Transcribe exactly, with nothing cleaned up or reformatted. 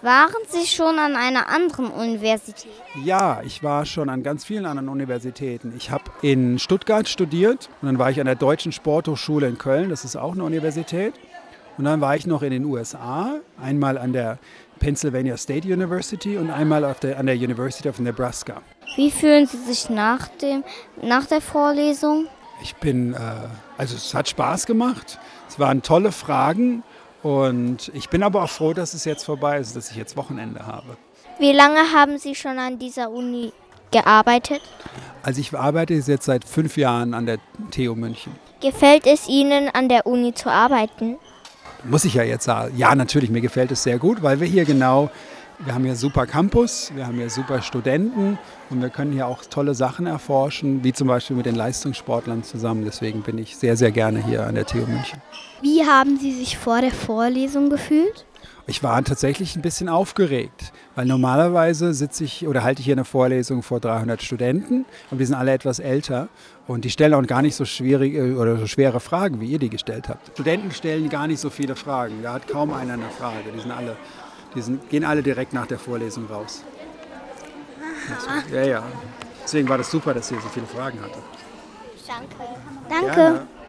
Waren Sie schon an einer anderen Universität? Ja, ich war schon an ganz vielen anderen Universitäten. Ich habe in Stuttgart studiert und dann war ich an der Deutschen Sporthochschule in Köln, das ist auch eine Universität. Und dann war ich noch in den U S A, einmal an der Pennsylvania State University und einmal auf der, an der University of Nebraska. Wie fühlen Sie sich nach, dem, nach der Vorlesung? Ich bin, äh, also es hat Spaß gemacht, es waren tolle Fragen und ich bin aber auch froh, dass es jetzt vorbei ist, dass ich jetzt Wochenende habe. Wie lange haben Sie schon an dieser Uni gearbeitet? Also ich arbeite jetzt seit fünf Jahren an der T U München. Gefällt es Ihnen, an der Uni zu arbeiten? Muss ich ja jetzt sagen. Ja, natürlich, mir gefällt es sehr gut, weil wir hier genau, wir haben hier super Campus, wir haben hier super Studenten und wir können hier auch tolle Sachen erforschen, wie zum Beispiel mit den Leistungssportlern zusammen. Deswegen bin ich sehr, sehr gerne hier an der T U München. Wie haben Sie sich vor der Vorlesung gefühlt? Ich war tatsächlich ein bisschen aufgeregt, weil normalerweise sitze ich oder halte ich hier eine Vorlesung vor dreihundert Studenten und die sind alle etwas älter und die stellen auch gar nicht so schwierige oder so schwere Fragen, wie ihr die gestellt habt. Studenten stellen gar nicht so viele Fragen, da hat kaum einer eine Frage, die sind alle, die sind, gehen alle direkt nach der Vorlesung raus. Also, ja, ja. Deswegen war das super, dass ihr so viele Fragen hattet. Danke. Danke. Gerne.